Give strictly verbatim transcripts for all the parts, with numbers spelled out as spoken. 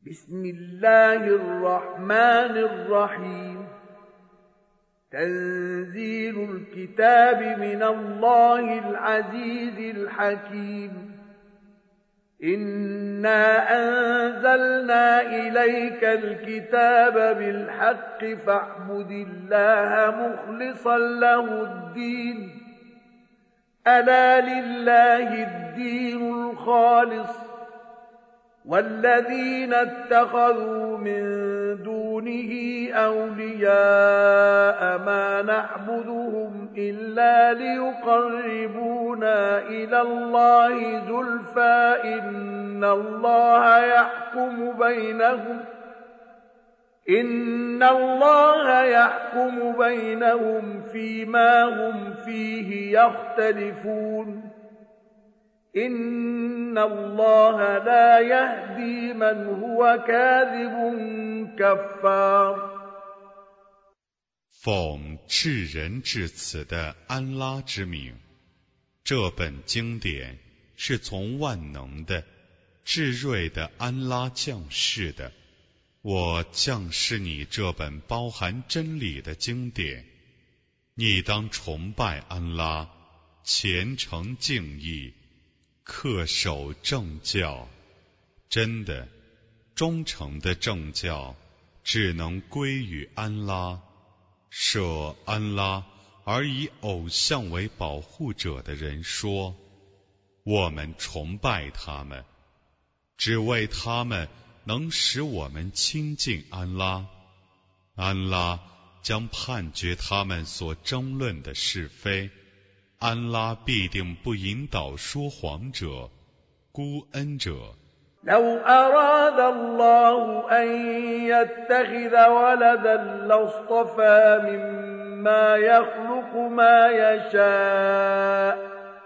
بسم الله الرحمن الرحيم تنزيل الكتاب من الله العزيز الحكيم إنا أنزلنا إليك الكتاب بالحق فاعبد الله مخلصا له الدين ألا لله الدين الخالص والذين اتخذوا من دونه أولياء ما نعبدهم إلا ليقربونا إلى الله زلفى إن الله يحكم بينهم إن الله يحكم بينهم فيما هم فيه يختلفون إن الله لا يهدي من هو كاذب كفار 奉至仁至此的安拉之名，这本经典是从万能的、至睿的安拉降世的。我降示你这本包含真理的经典，你当崇拜安拉，虔诚敬意，恪守正教。真的忠诚的正教只能归于安拉。设安拉而以偶像为保护者的人说，我们崇拜他们，只为他们能使我们亲近安拉。安拉将判决他们所争论的是非，安拉必定不引导说谎者、孤恩者。 لو أراد الله أن يتخذ ولدا لاصطفى مما يخلق ما يشاء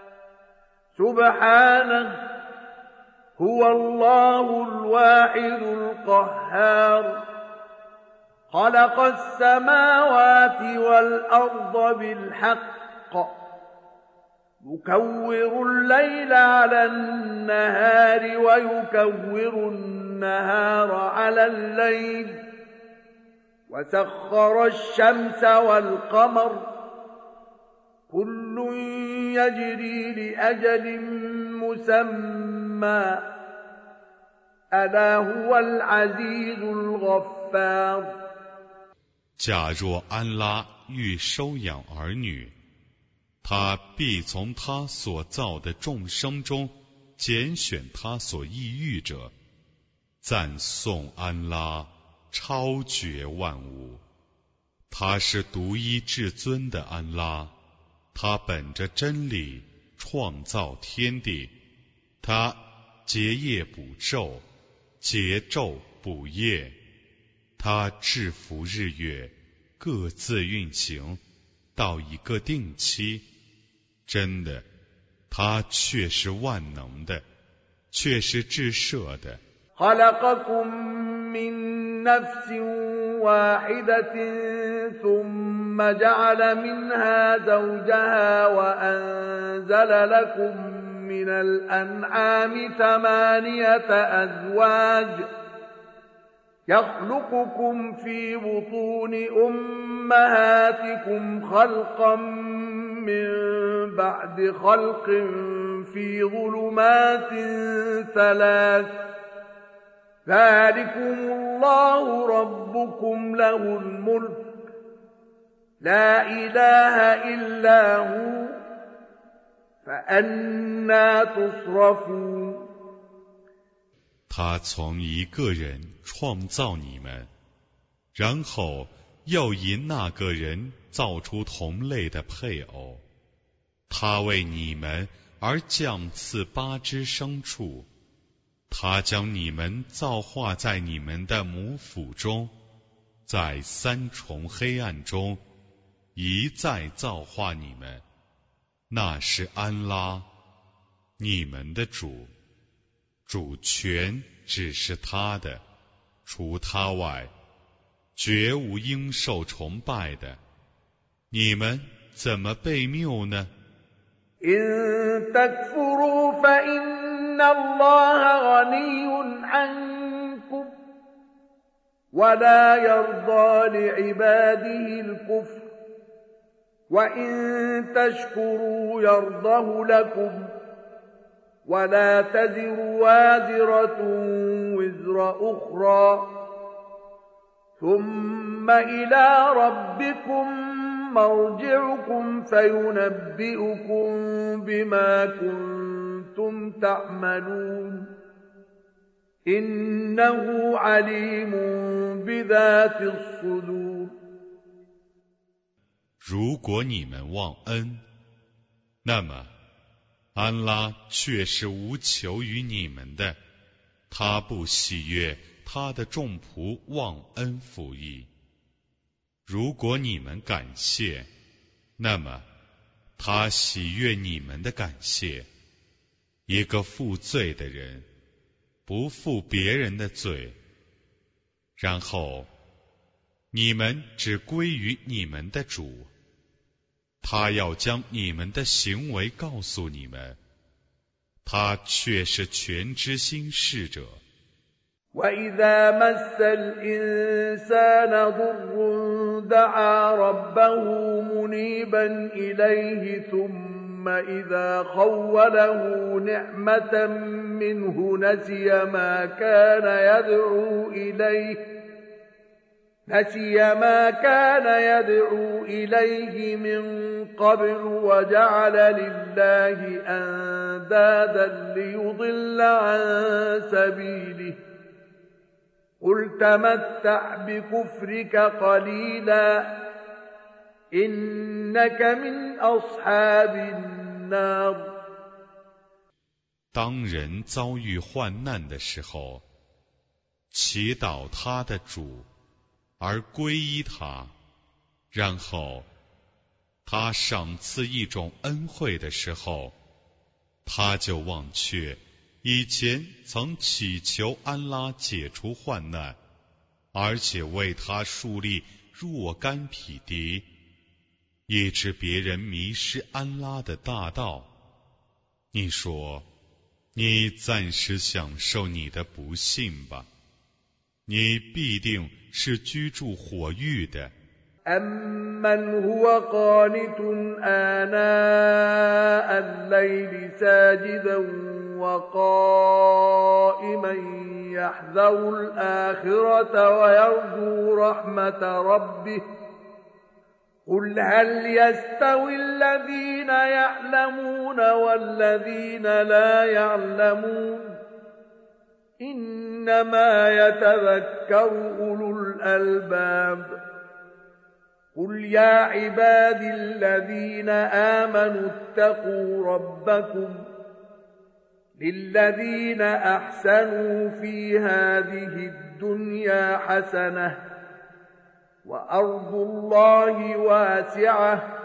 سبحانه هو الله الواحد القهار خلق السماوات والأرض بالحق يكور الليل على النهار ويكور النهار على الليل وسخر الشمس والقمر كل يجري لأجل مسمى ألا هو العزيز الغفار 假若安拉欲收养儿女，他必从他所造的众生中拣选他所意欲者。赞颂安拉，超绝万物，他是独一至尊的安拉，他本着真理创造天地，他结夜补昼，结昼补夜，他制服日月，各自运行到一个定期。真的，他却是万能的，却是至赦的。 خلقكم من نفس واحدة ثم جعل منها زوجها وأنزل لكم من الأنعام ثمانية أزواج يخلقكم في بطون أمهاتكم خلقا من بعد خلق في ظلمات ثلاث ذلكم الله ربكم له الملك لا إله إلا هو فأنى تصرفون 他从一个人创造你们，然后又因那个人造出同类的配偶，他为你们而降赐八只牲畜，他将你们造化在你们的母腹中，在三重黑暗中一再造化你们，那是安拉，你们的主，主权只是他的，除他外绝无应受崇拜的。你们怎么被谬呢？ إن تكفروا فإن الله غني عنكم ولا يرضى لعباده الكفر وإن تشكروا يرضه لكم ولا تزر وازرة وزر أخرى ثم إلى ربكم مرجعكم فينبئكم بما كنتم تعملون إنه عليم بذات الصدور。 如果你们忘恩，那么安拉却是无求于你们的，他不喜悦他的众仆忘恩负义。如果你们感谢，那么他喜悦你们的感谢。一个负罪的人不负别人的罪，然后你们只归于你们的主，他要将你们的行为告诉你们，他却是全知心事者。 وإذا مس الإنسان ضر دعا ربه منيبا إليه ثم إذا خوله نعمة منه نسي ما كان يدعو إليه نسي ما كان يدعو إليه من قبل وجعل لله أندادا ليضل عن سبيله قل تمتع بكفرك قليلا إنك من أصحاب النار。 当人遭遇患难的时候，祈祷他的主而皈依他，然后他赏赐一种恩惠的时候，他就忘却以前曾祈求安拉解除患难，而且为他树立若干匹敌，以致别人迷失安拉的大道。你说，你暂时享受你的不幸吧，你必定是居住火狱的。 أَمَّنْ هُوَ قَانِتٌ آنَاءَ اللَّيْلِ سَاجِدًا وَقَائِمًا يَحْذَرُ الْآخِرَةَ وَيَرْجُو رَحْمَةَ رَبِّهِ قُلْ هَلْ يَسْتَوِي الَّذِينَ يَعْلَمُونَ وَالَّذِينَ لَا يَعْلَمُونَ إِنَّمَا يَتَذَكَّرُ أُولُو الْأَلْبَابِ قل يا عبادي الذين آمنوا اتقوا ربكم للذين أحسنوا في هذه الدنيا حسنة وأرض الله واسعة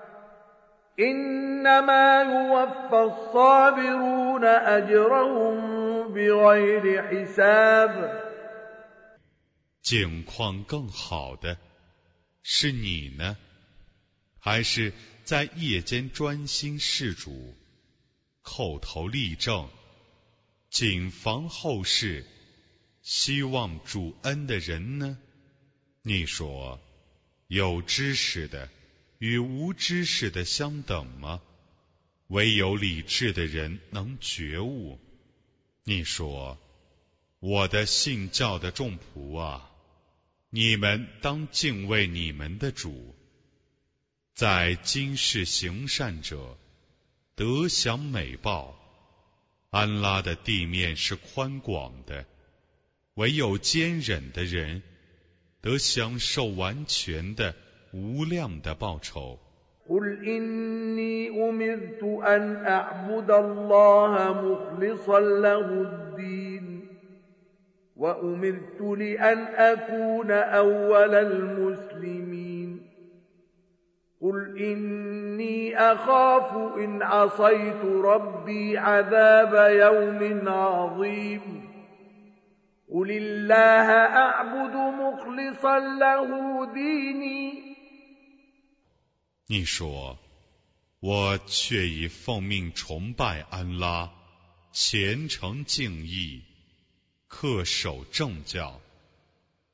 إنما يوفى الصابرون أجرهم بغير حساب。 境况更好的是你呢，还是在夜间专心事主，叩头立正，谨防后事，希望主恩的人呢？你说，有知识的与无知识的相等吗？唯有理智的人能觉悟。你说，我的信教的众仆啊，你们当敬畏你们的主，在今世行善者得享美报。安拉的地面是宽广的，唯有坚忍的人得享受完全的无量的报酬。 قل إني أمرت أن أعبد الله مخلصا له الدين وأمرت لأن أكون أول المسلمين قل إني أخاف إن عصيت ربي عذاب يوم عظيم قل الله أعبد مخلصا له ديني。 你说，我却已奉命崇拜安拉，虔诚敬意，恪守正教。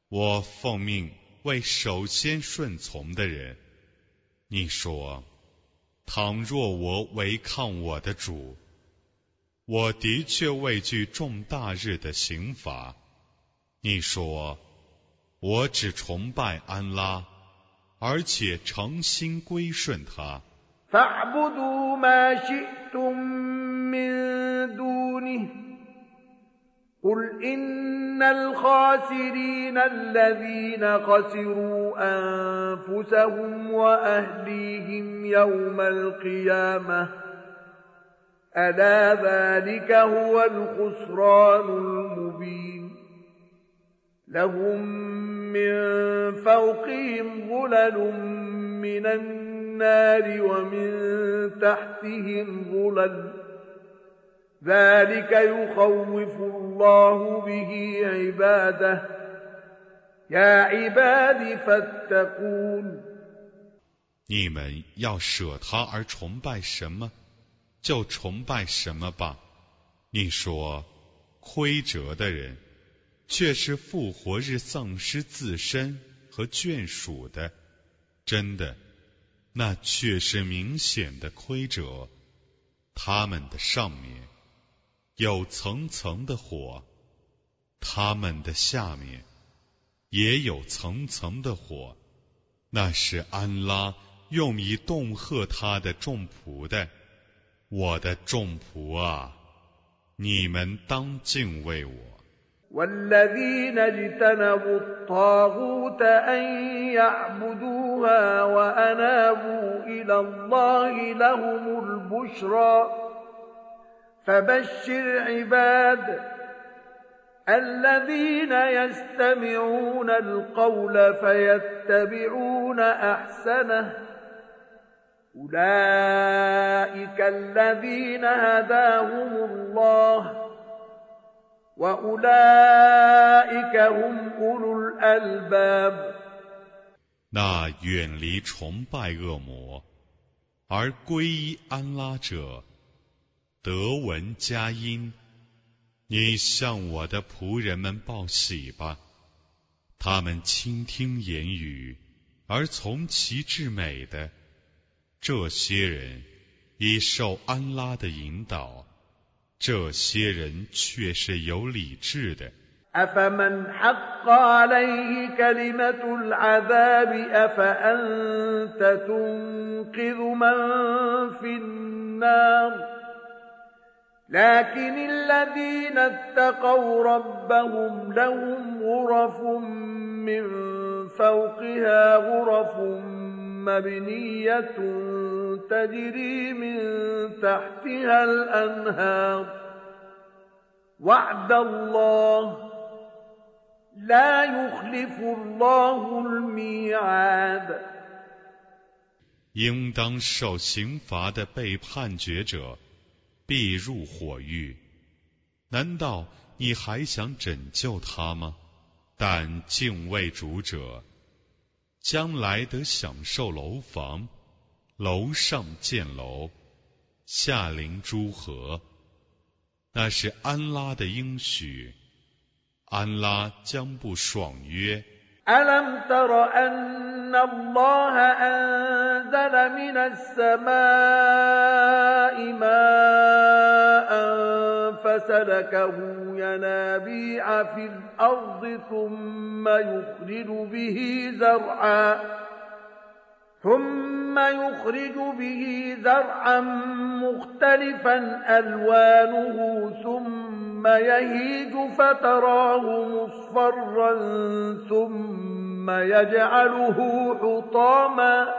我奉命为首先顺从的人。你说，倘若我违抗我的主，我的确畏惧重大日的刑罚。你说，我只崇拜安拉，而且诚心归顺他。 فاعبدوا ما شئتم من دونه قل إن الخاسرين الذين خسروا أنفسهم وأهليهم يوم القيامة ألا ذلك هو الخسران المبين لهم من فوقهم ظلل من النار ومن تحتهم ظلل ذلك يخوف الله به عباده يا عباد فاتقون 你们要舍他而崇拜什么，就崇拜什么吧。你说，亏折的人，却是复活日丧失自身和眷属的，真的，那却是明显的亏折。他们的上面有层层的火，他们的下面也有层层的火，那是安拉用以恫吓他的众仆的。我的众仆啊，你们当敬畏我。 والذين اجتنبوا الطاغوت أن يعبدوها وأنابوا إلى الله لهم البشرى فبشر عباد الذين يستمعون القول فيتبعون أحسنه أولئك الذين هداهم الله وأولئك هم أولو الألباب 那远离崇拜恶魔而皈依安拉者，得闻佳音。你向我的仆人们报喜吧，他们倾听言语而从其至美的，这些人已受安拉的引导，这些人却是有理智的。 أفمن حق عليه كلمة العذاب أفأنت تنقذ من في النار لكن الذين اتقوا ربهم لهم غرف من فوقها غرف مبنية تجري من تحتها الأنهار وعد الله لا يخلف الله الميعاد 应当受刑罚的被判决者必入火狱，难道你还想拯救他吗？但敬畏主者将来得享受楼房，楼上建楼，下临诸河，那是安拉的应许，安拉将不爽约。 ألم تر أن الله أنزل من السماء ماء فسلكه ينابيع في الأرض ثم يخرج به زرعا ثم يخرج به زرعا مختلفا ألوانه ثم يهيج فتراه مصفرا ثم يجعله حطاما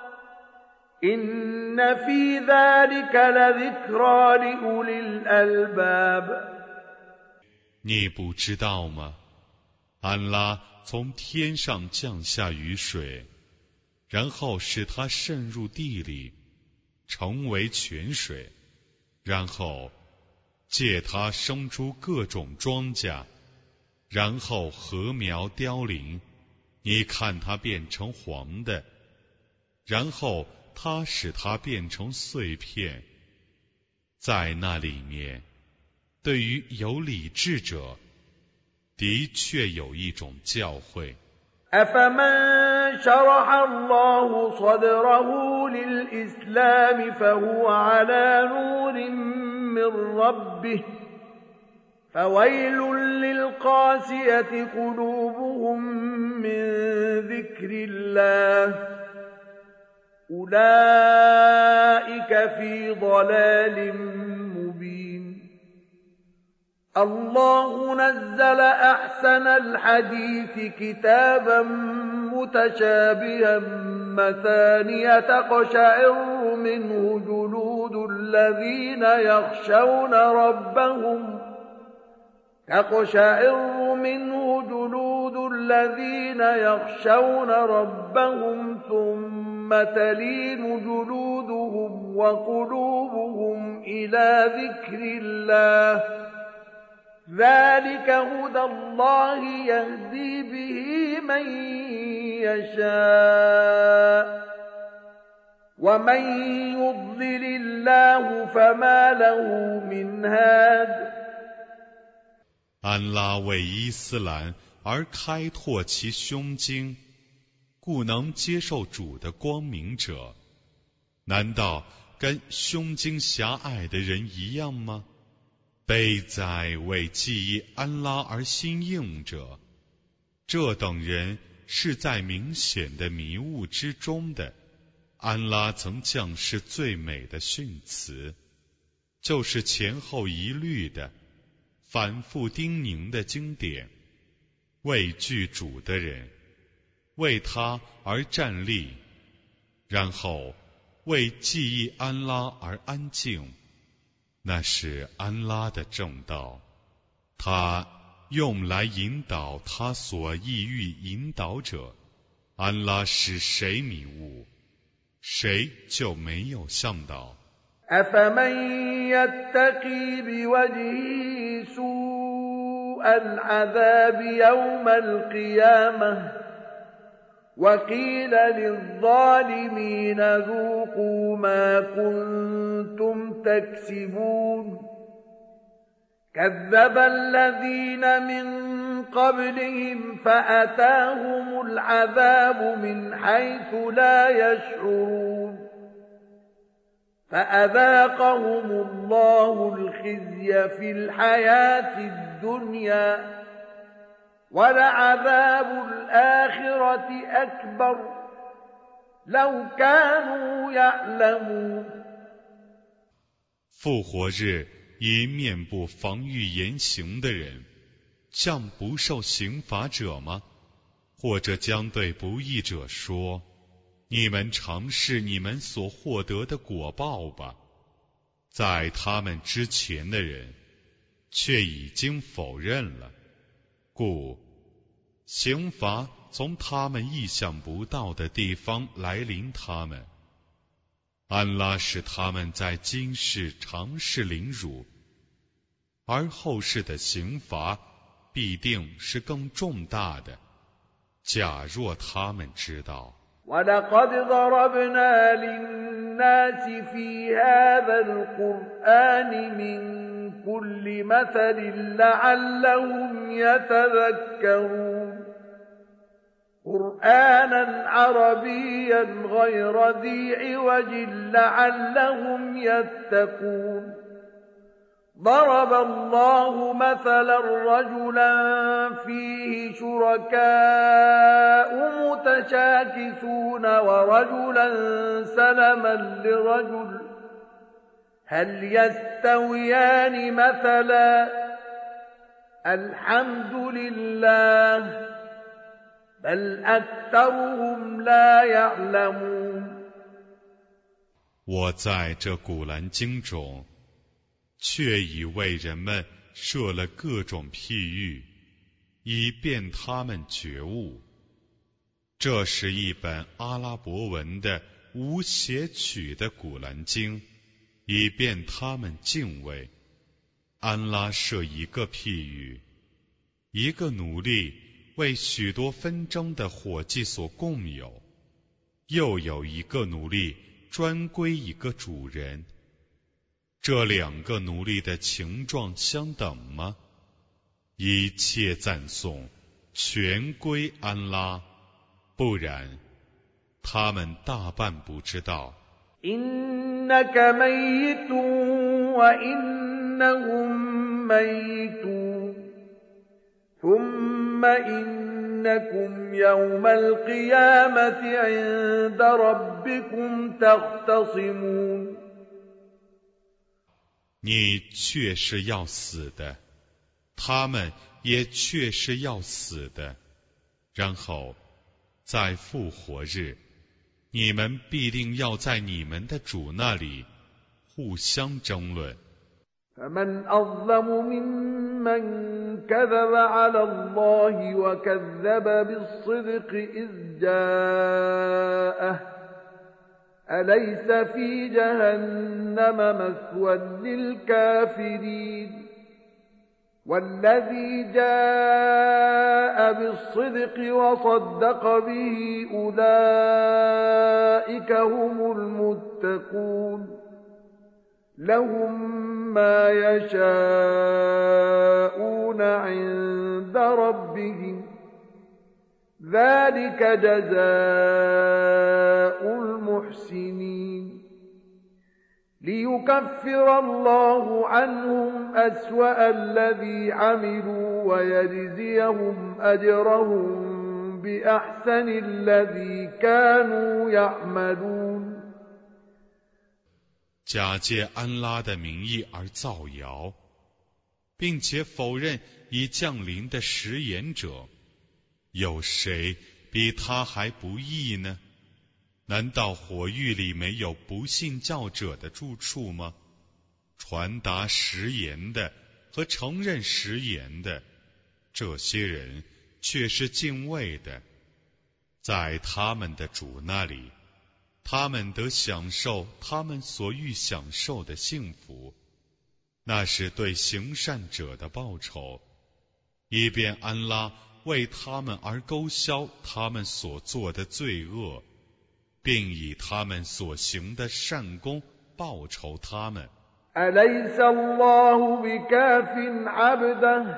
إن في ذلك لذكرى لأولي الألباب 你不知道吗？安拉从天上降下雨水，然后使它渗入地里，成为泉水，然后借它生出各种庄稼，然后禾苗凋零，你看它变成黄的，然后它使它变成碎片。在那里面，对于有理智者，的的确有一种教诲。 أفمن شرح الله صدره للإسلام فهو على نور من ربه فويل للقاسية قلوبهم من ذكر الله أولئك في ضلال مبين الله نزل أحسن الحديث كتابا متشابها مثانية تقشعر منه جلود الذين يخشون ربهم تقشعر منه جلود الذين يخشون ربهم ثم تلين جلودهم وقلوبهم إلى ذكر الله ذلك هدى الله يهدي به من يشاء ومن يضلل الله فما له من هاد 安拉为伊斯兰而开拓其胸襟，故能接受主的光明者，难道跟胸襟狭隘的人一样吗？悲哉为记忆安拉而心硬者，这等人是在明显的迷雾之中的。安拉曾降示最美的训词，就是前后一律的反复叮咛的经典，畏惧主的人为他而站立，然后为记忆安拉而安静，那是安拉的正道，他用来引导他所意欲引导者。安拉使谁迷雾，谁就没有向导。 أفمن يتقي بوجهه سوء العذاب يوم القيامة وقيل للظالمين ذوقوا ما كنتم تكسبون كذب الذين من قبلهم فأتاهم العذاب من حيث لا يشعرون فأذاقهم الله الخزي في الحياة الدنيا ولعذاب الآخرة أكبر لو كانوا يعلمون 复活日以面部防御言行的人，像不受刑罚者吗？或者将对不义者说，你们尝试你们所获得的果报吧。在他们之前的人却已经否认了，故刑罚从他们意想不到的地方来临他们。安拉使他们在今世尝试凌辱，而后世的刑罚必定是更重大的，假若他们知道。 وَلَقَدْ ضَرَبْنَا لِلنَّاسِ فِي هَذَا الْقُرْآنِ مِنْ كُلِّ مَثَلٍ لَعَلَّهُمْ يَتَذَكَّرُونَ قُرْآنًا عَرَبِيًّا غَيْرَ ذِي عِوَجٍ لَعَلَّهُمْ يَتَّقُونَ ضرب الله مثلا رجلا فيه شركاء متشاكسون ورجلا سلما لرجل هل يستويان مثلا الحمد لله بل أكثرهم لا يعلمون 我在这古兰经中却已为人们设了各种譬喻，以便他们觉悟。这是一本阿拉伯文的无写曲的古兰经，以便他们敬畏。安拉设一个譬喻，一个奴隶为许多纷争的伙计所共有，又有一个奴隶专归一个主人。这两个奴隶的情状相等吗？ 一切赞颂全归安拉，不然他们大半不知道。 إنك ميت وإنهم ميتون ثم إنكم يوم القيامة عند ربكم تختصمون 你确是要死的，他们也确是要死的，然后在复活日，你们必定要在你们的主那里互相争论。 فمن أظلم ممن كذب على الله وكذب بالصدق إذ جاءه أليس في جهنم مثوى للكافرين والذي جاء بالصدق وصدق به أولئك هم المتقون لهم ما يشاءون عند ربهم ذلك جزاء المحسنين ليكفر الله عنهم أسوأ الذي عملوا ويجزيهم أجرهم بأحسن الذي كانوا يعملون 假借安拉的名义而造谣，并且否认已降临的食言者，有谁比他还不义呢？难道火狱里没有不信教者的住处吗？传达食言的和承认食言的，这些人却是敬畏的，在他们的主那里，他们得享受他们所欲享受的幸福，那是对行善者的报酬，以便安拉为他们而勾销他们所做的罪恶，并以他们所行的善功报酬他们。 أليس الله بكاف عبده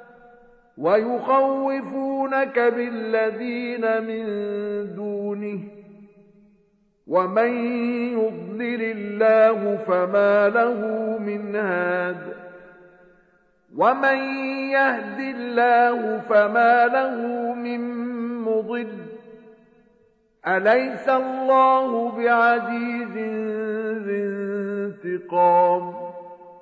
ويخوفونك بالذين من دونه ومن يضلل الله فما له من هاد ومن يهد الله فما له من مضل أليس الله بعزيز ذي انتقام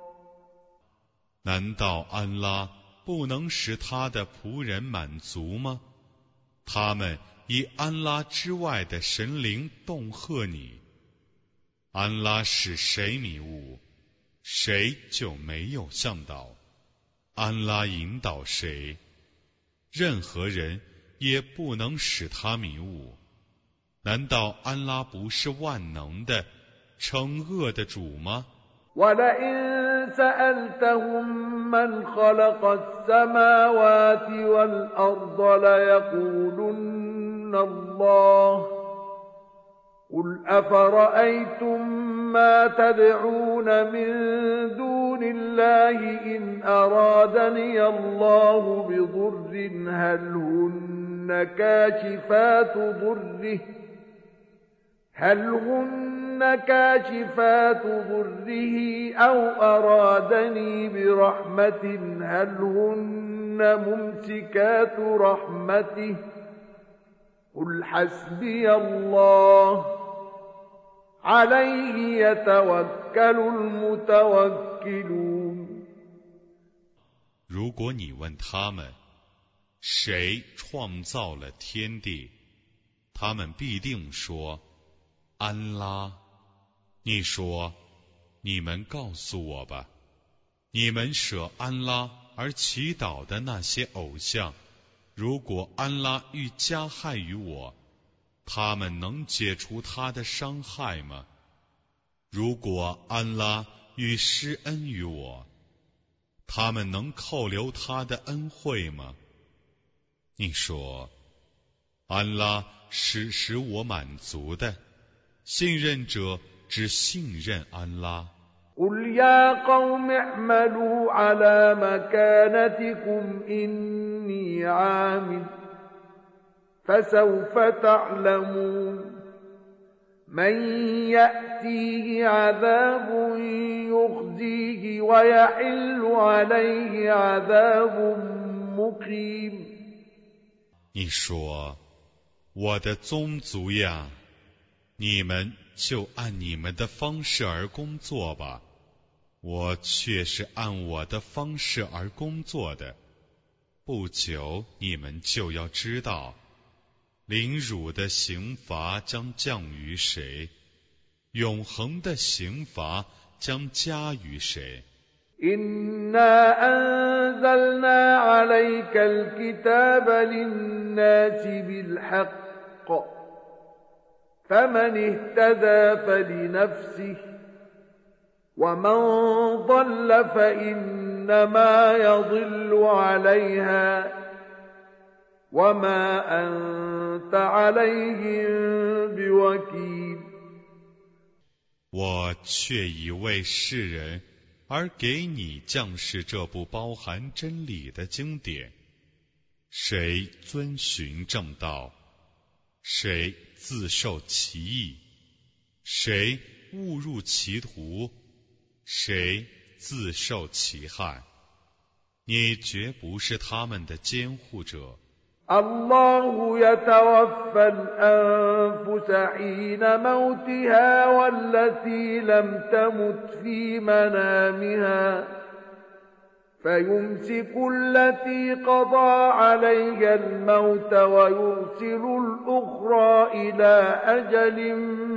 难道安拉不能使他的仆人满足吗？他们以安拉之外的神灵恫吓你，安拉使谁迷雾，谁就没有向导；安拉引导谁，任何人也不能使他迷雾。难道安拉不是万能的、惩恶的主吗？ ولئن سألتهم من خلق السماوات والأرض ليقولن الله قل أفرأيتم ما تدعون من دون الله إن أرادني الله بضر هل هن كاشفات ضره هل هن كاشفات ضره أو أرادني برحمة هل هن ممسكات رحمته قل حسبي الله عليه يتوكل المتوكلون 如果你问他们，谁创造了天地，他们必定说安拉。你说，你们告诉我吧，你们舍安拉而祈祷的那些偶像，如果安拉欲加害于我，他们能解除他的伤害吗？如果安拉欲施恩于我，他们能扣留他的恩惠吗？你说，安拉是使我满足的，信任者只信任安拉。 قل يا قوم اعملوا على مكانتكم إني عامل فسوف تعلمون من يأتيه عذاب يخزيه ويحل عليه عذاب مقيم。 你说，我的宗族呀，你们就按你们的方式而工作吧，我却是按我的方式而工作的。不久你们就要知道，凌辱的刑罚将降于谁，永恒的刑罚将加于谁。 إنا أنزلنا عليك الكتاب للناس بالحق فمن اهتدى فلنفسه ومن ضل فإنما يضل عليها وما أنت عليهم بوكيل。 我却已为世人而给你降示这部包含真理的经典，谁遵循正道，谁自受其益，谁误入歧途，谁自受其害，你绝不是他们的监护者。 الله يتوفى الأنفس حين موتها والتي لم تمت في منامها فيمسك التي قضى عليها الموت ويرسل الأخرى إلى أجل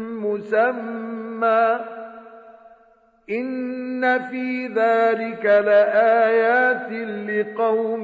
مسمى إن في ذلك لآيات لقوم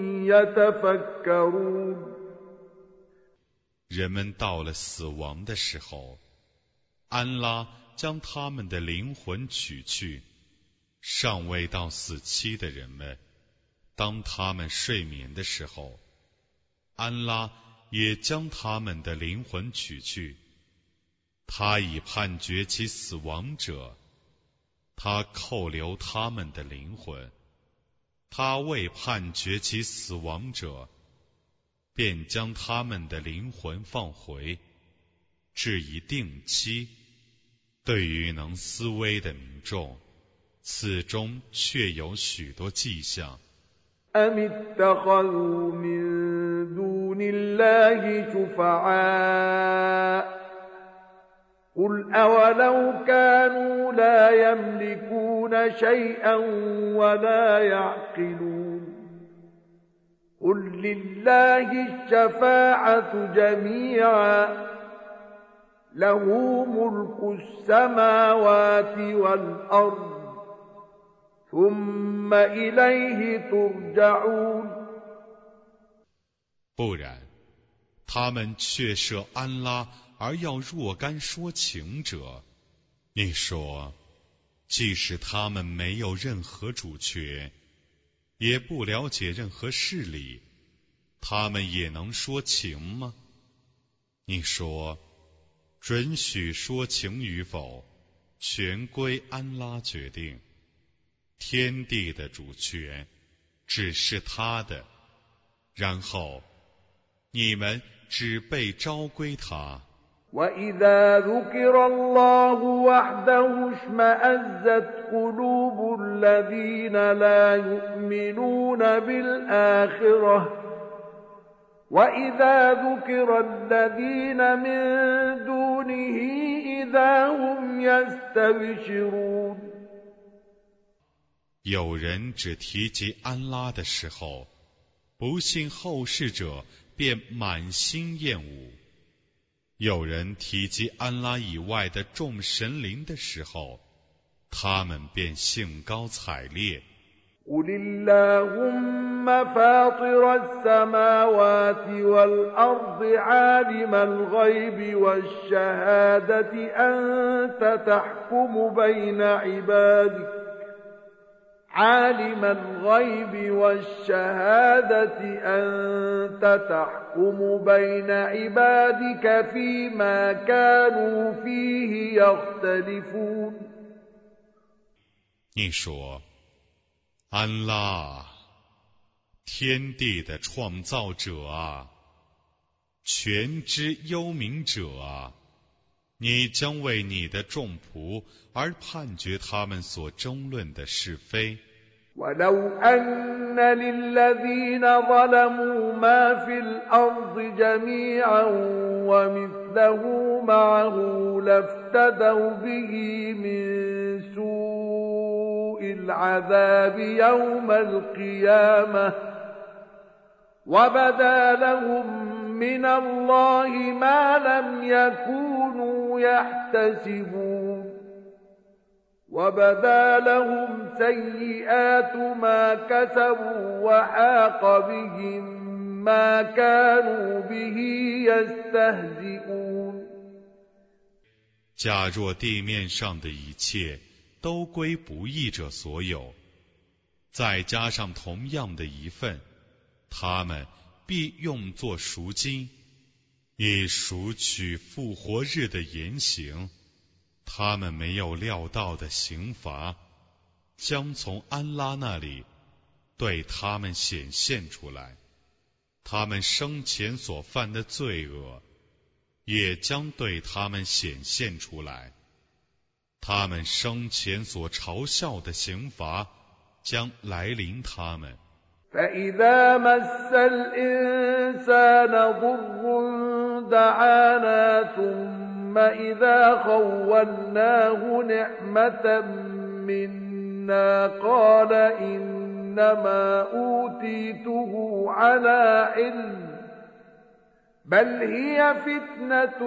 يتفكرون。 人们到了死亡的时候，安拉将他们的灵魂取去，尚未到死期的人们，当他们睡眠的时候，安拉也将他们的灵魂取去。他已判决其死亡者，他扣留他们的灵魂，他未判决其死亡者，便将他们的灵魂放回，至一定期。对于能思维的民众，此中确有许多迹象。 أم اتخذوا من دون الله شفعاء قل أولو كانوا لا يملكون شيئا ولا يعقلون قل لله الشفاعة جميعا له ملك السماوات والأرض ثم إليه ترجعون。 不然，他们却设安拉而要若干说情者。你说，即使他们没有任何主权，也不了解任何事理，他们也能说情吗？你说，准许说情与否，全归安拉决定。天地的主权只是他的，然后你们只被召归他。 وإذا ذكر الله وحده اشمأزت قلوب الذين لا يؤمنون بالآخرة وإذا ذكر الذين من دونه إذا هم يستبشرون。 有人只提及安拉的时候，不信后世者便满心厌恶；有人提及安拉以外的众神灵的时候，他们便兴高采烈。 قل اللهم فاطر السماوات والأرض عالم الغيب والشهادة أنت تحكم بين عبادك عالم الغيب والشهادة أنت تحكم بين عبادك فيما كانوا فيه يختلفون。 你说，安拉，天地的创造者啊，全知幽冥者啊，你将为你的众仆而判决他们所争论的是非。 ولو أن للذين ظلموا ما في الأرض جميعا ومثله معه لافتدوا به من سوء العذاب يوم القيامة وبدا لهم من الله ما لم يكونوا يحتسبون وبدا لهم سيئات ما كسبوا وحاق بهم ما كانوا به يستهزئون 假若地面上的一切都归不义者所有，再加上同样的一份，他们必用作赎金，以赎取复活日的言行。他们没有料到的刑罚，将从安拉那里对他们显现出来，他们生前所犯的罪恶，也将对他们显现出来，他们生前所嘲笑的刑罚将来临他们。 فإذا مس الإنسان ضر دعانا ثم إذا خولناه نعمة منا قال إنما أوتيته على علم بل هي فتنة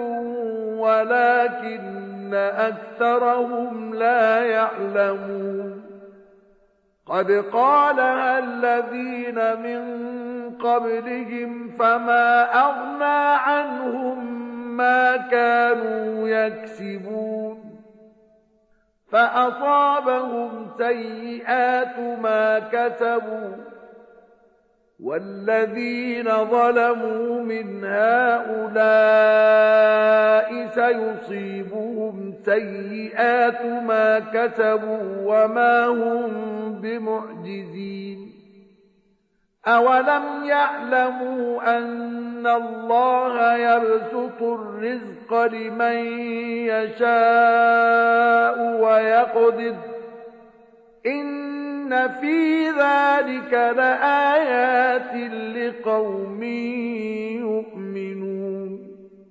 ولكن أكثرهم لا يعلمون قد قالها الذين من قبلهم فما أغنى عنهم ما كانوا يكسبون فأصابهم سيئات ما كسبوا والذين ظلموا من هؤلاء سيصيبهم سيئات ما كسبوا وما هم بمعجزين أولم يعلموا أن الله يبسط الرزق لمن يشاء ويقدر إن في ذلك لآيات لقوم يؤمنون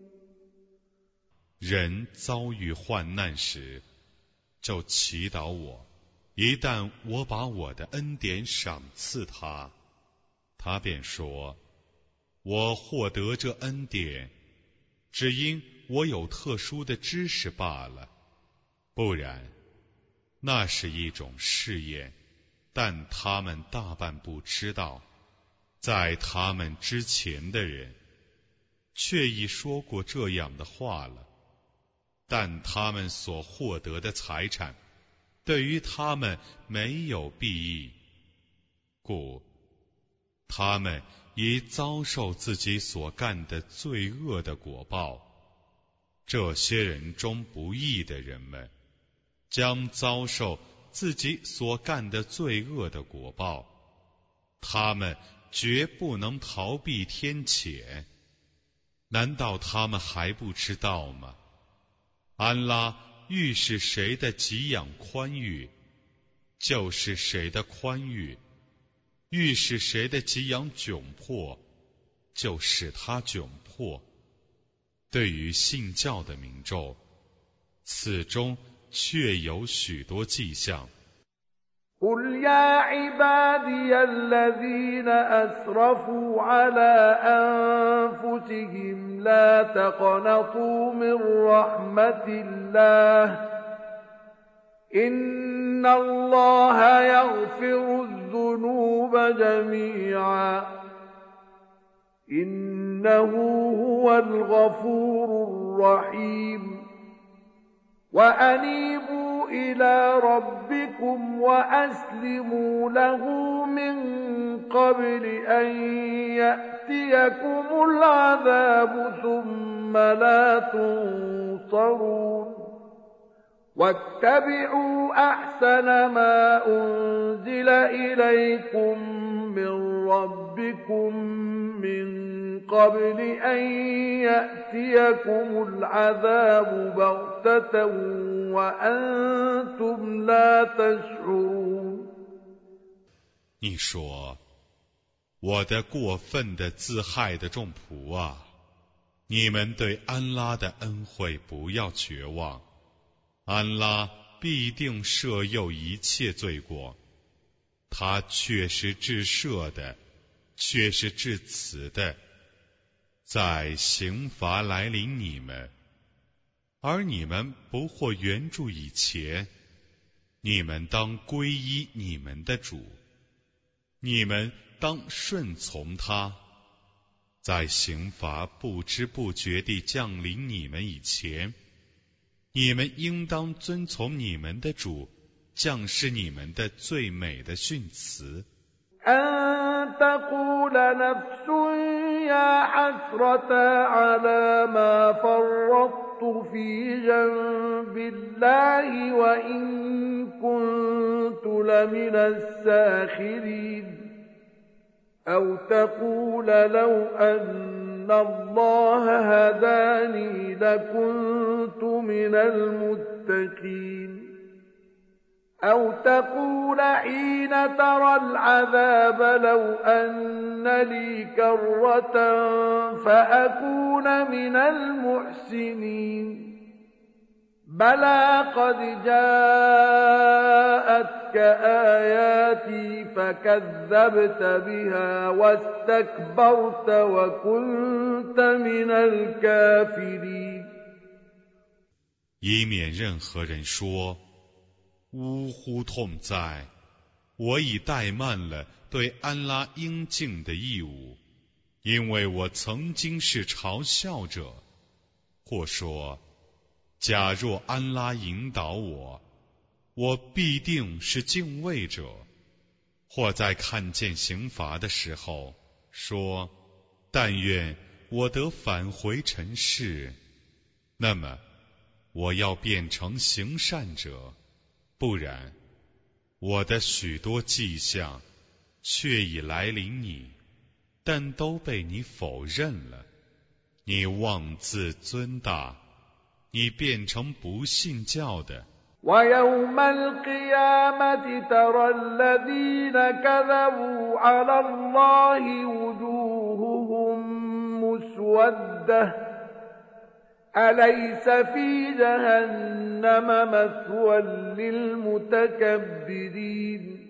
人遭遇患难时，就祈祷我，一旦我把我的恩典赏赐他，他便说，我获得这恩典，只因我有特殊的知识罢了，不然那是一种试验，但他们大半不知道，在他们之前的人却已说过这样的话了，但他们所获得的财产对于他们没有裨益，故他们已遭受自己所干的罪恶的果报。这些人中不义的人们将遭受自己所干的罪恶的果报，他们绝不能逃避天谴。难道他们还不知道吗？安拉欲使谁的给养宽裕，就是谁的宽裕；欲使谁的给养窘迫，就使他窘迫。对于信教的民众，此中确有许多迹象。 قل يا عبادي الذين أسرفوا على أنفسهم لا تقنطوا من رحمة الله إن الله يغفر الذنوب جميعا إنه هو الغفور الرحيم وأنيبوا إلى ربكم وأسلموا له من قبل أن يأتيكم العذاب ثم لا تنصرون واتبعوا أحسن ما أنزل إليكم من ربكم من قبل أن يأتيكم العذاب بغتة وأنتم لا تشعرون。 你说，我的过分的自害的众仆啊，你们对安拉的恩惠不要绝望，安拉必定赦宥一切罪过，他确是至赦的，确是至慈的。在刑罚来临你们，而你们不获援助以前，你们当皈依你们的主，你们当顺从他。在刑罚不知不觉地降临你们以前，你们应当遵从你们的主降示你们的最美的训词。 أن تقول نفس يا حسرة على ما فرطت في جنب الله وإن كنت لمن الساخرين أو تقول لو أن الله هداني لكنت من المتقين أو تقول حين ترى العذاب لو أن لي كرة فأكون من المحسنين بلى قد جاءتك آياتي فكذبت بها واستكبرت وكنت من الكافرين。 以免任何人说呜呼痛哉，我已怠慢了对安拉应尽的义务，因为我曾经是嘲笑者。或说，假若安拉引导我，我必定是敬畏者。或在看见刑罚的时候说，但愿我得返回尘世，那么我要变成行善者。不然，我的许多迹象却已来临你，但都被你否认了。你妄自尊大，你变成不信教的。 ويوم القيامة ترى الذين كذبوا على الله وجوههم مسودة أليس في جهنم مثوى للمتكبرين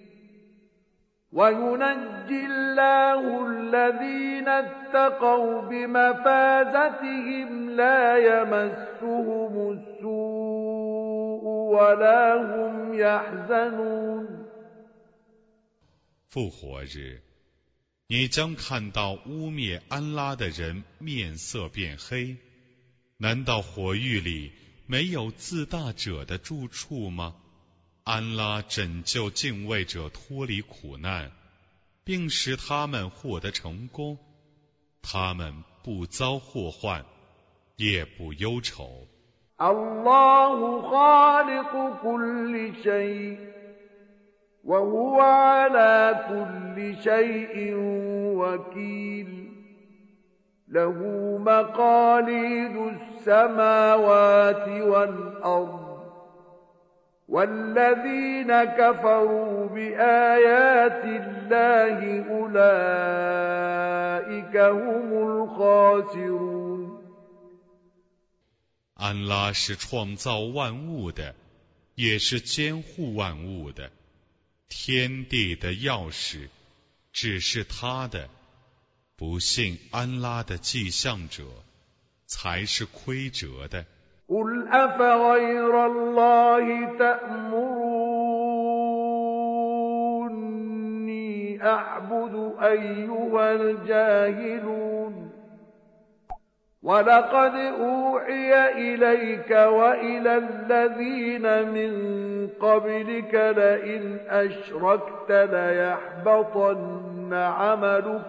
وينجي الله الذين اتقوا بمفازتهم لا يمسهم السوء ولا هم يحزنون。 复活日，你将看到污蔑安拉的人面色变黑。难道火狱里没有自大者的住处吗？安拉拯救敬畏者脱离苦难，并使他们获得成功，他们不遭祸患，也不忧愁。 الله خالق كل شيء وهو على كل شيء وكيل له مقاليد السماوات والأرض والذين كفروا بآيات الله أولئك هم الخاسرون。 安拉是创造万物的，也是监护万物的，天地的钥匙只是他的。不信安拉的迹象者才是亏折的。 قل أفغير الله تأمروني أعبد أيها الجاهلون ولقد أوحي إليك وإلى الذين من قبلك لئن أشركت ليحبطن عملك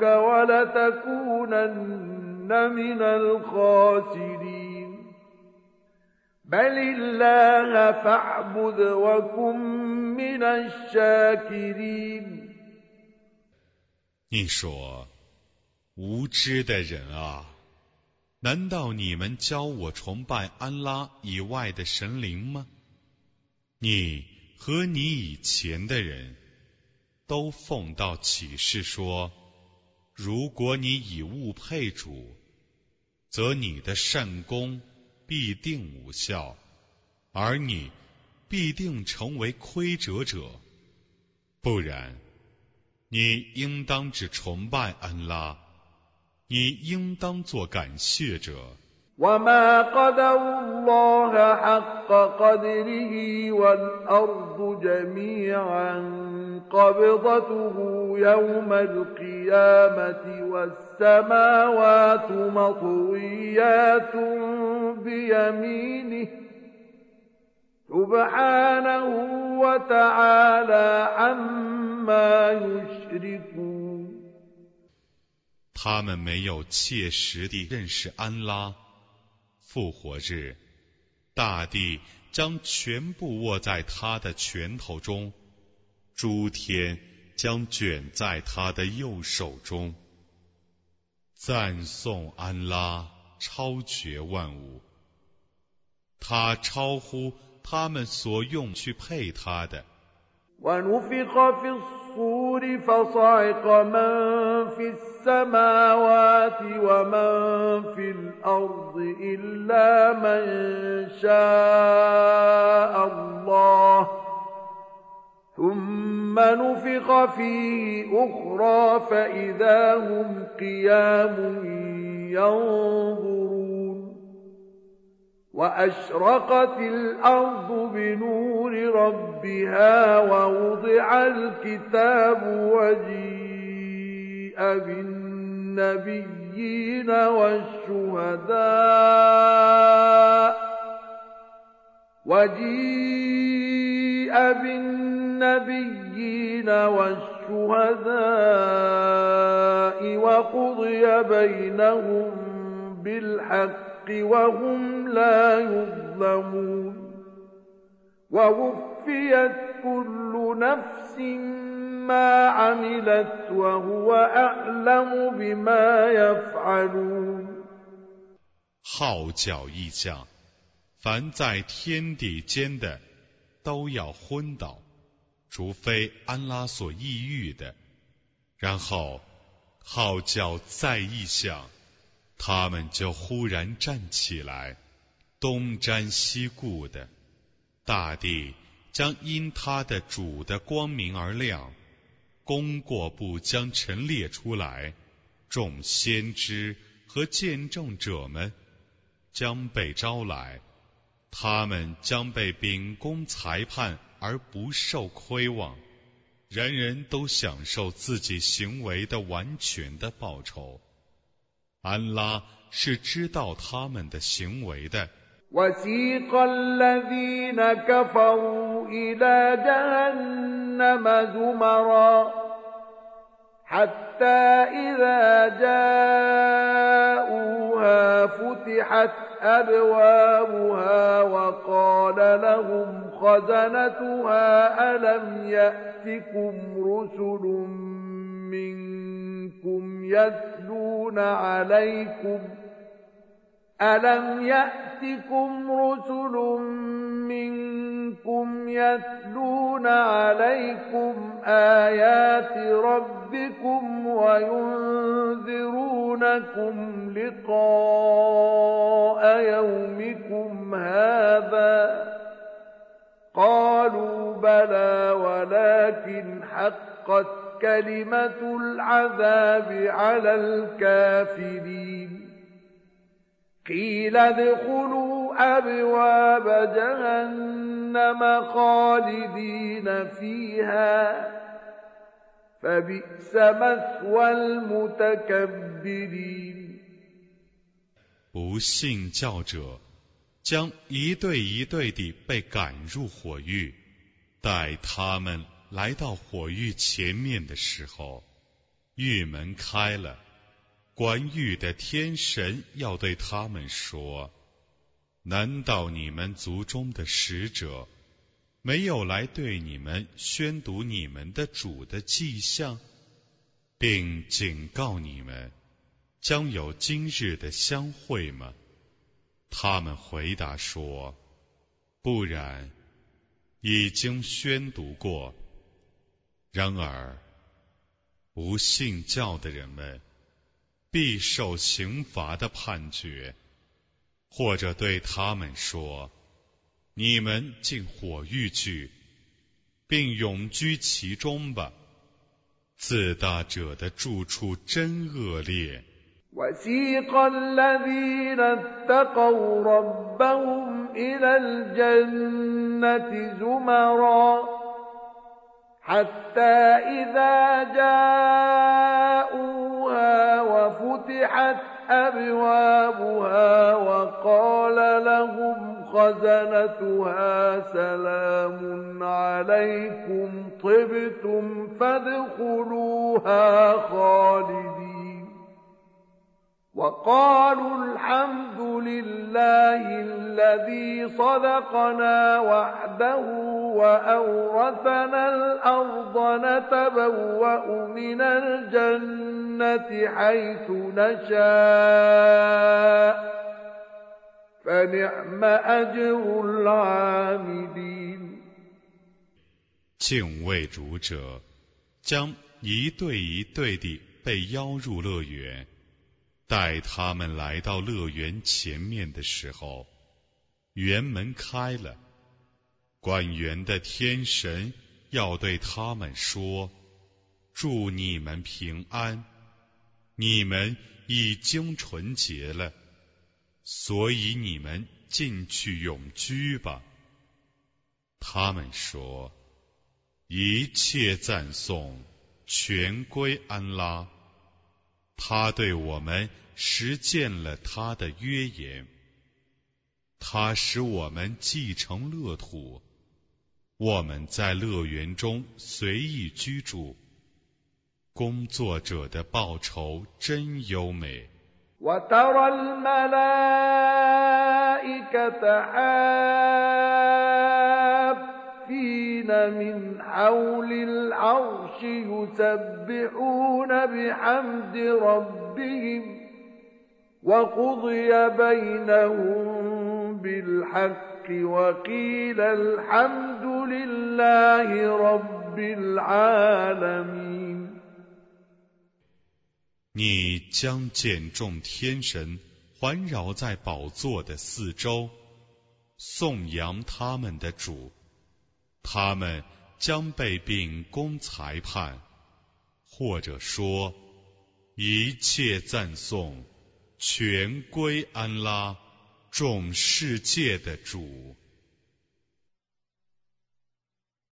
ولتكونن من الخاسرين بل الله فاعبد وكن من الشاكرين。 你说，无知的人啊，难道你们教我崇拜安拉以外的神灵吗？你和你以前的人都奉到启示说，如果你以物配主，则你的善功必定无效，而你必定成为亏折者。不然，你应当只崇拜安拉，你应当做感谢者。 وما قدروا الله حق قدره والأرض جميعا قبضته يوم القيامة والسماوات مطويات بيمينه سبحانه وتعالى عما يشركون。 他们没有切实地认识安拉。复活日，大地将全部握在他的拳头中，诸天将卷在他的右手中。赞颂安拉超绝万物，他超乎他们所用去配他的。 ونفخ في الصور فصعق من في السماوات ومن في الأرض إلا من شاء الله ثم نفخ فيه أخرى فإذا هم قيام ينظرون وأشرقت الأرض بنور ربها ووضع الكتاب وجيء بالنبيين والشهداء وجيء بالنبيين والشهداء وقضي بينهم بالحق وهم لا يظلمون ووفيت كل نفس ما عملت وهو أعلم بما يفعلون。 号角一响，凡在天地间的都要昏倒，除非安拉所抑郁的。然后号角再一响，他们就忽然站起来，东瞻西顾的。大地将因他的主的光明而亮，功过簿将陈列出来，众先知和见证者们将被招来，他们将被秉公裁判而不受亏望，人人都享受自己行为的完全的报酬。安拉是知道他们的行为的。 وسيق الذين كفروا إلى جهنم زمرا حتى إذا جاءوها فتحت أبوابها وقال لهم خزنتها ألم يأتكم رسل منكم يتلون عليكم ألم يأتكم رسل منكم يتلون عليكم آيات ربكم وينذرونكم لقاء يومكم هذا قالوا بلى ولكن حقت كلمة العذاب على الكافرين قيل ادخلوا أبواب جهنم خالدين فيها فبئس مثوى المتكبرين。 不信教者将一对一对地被赶入火狱，待他们来到火狱前面的时候，狱门开了，管狱的天神要对他们说： 难道你们族中的使者没有来对你们宣读你们的主的迹象，并警告你们将有今日的相会吗？他们回答说，不然，已经宣读过。然而，不信教的人们必受刑罚的判决，或者对他们说，你们进火狱去，并永居其中吧。自大者的住处真恶劣。 وسيق الذين اتقوا ربهم إلى الجنة زمرا حتى إذا جاءوها وفتحت أبوابها وقال لهم خزنتها سلام عليكم طبتم فادخلوها خالدين وقالوا الحمد لله الذي صدقنا وعده وأورثنا الأرض نتبوأ من الجنة حيث نشاء فنعم أجر العاملين 敬畏主者将一对一对地被邀入乐园，待他们来到乐园前面的时候，园门开了，管园的天神要对他们说，祝你们平安，你们已经纯洁了，所以你们进去永居吧。他们说，一切赞颂全归安拉，他对我们实践了他的约言，他使我们继承乐土，我们在乐园中随意居住，工作者的报酬真优美。 وترى الملائكة حافين من حول العرش يسبحون بحمد ربهم وقضي بينهم بالحق وقيل الحمد لله رب العالمين。 你将见众天神环绕在宝座的四周，颂扬他们的主，他们将被秉公裁判，或者说，一切赞颂全归安拉，众世界的主。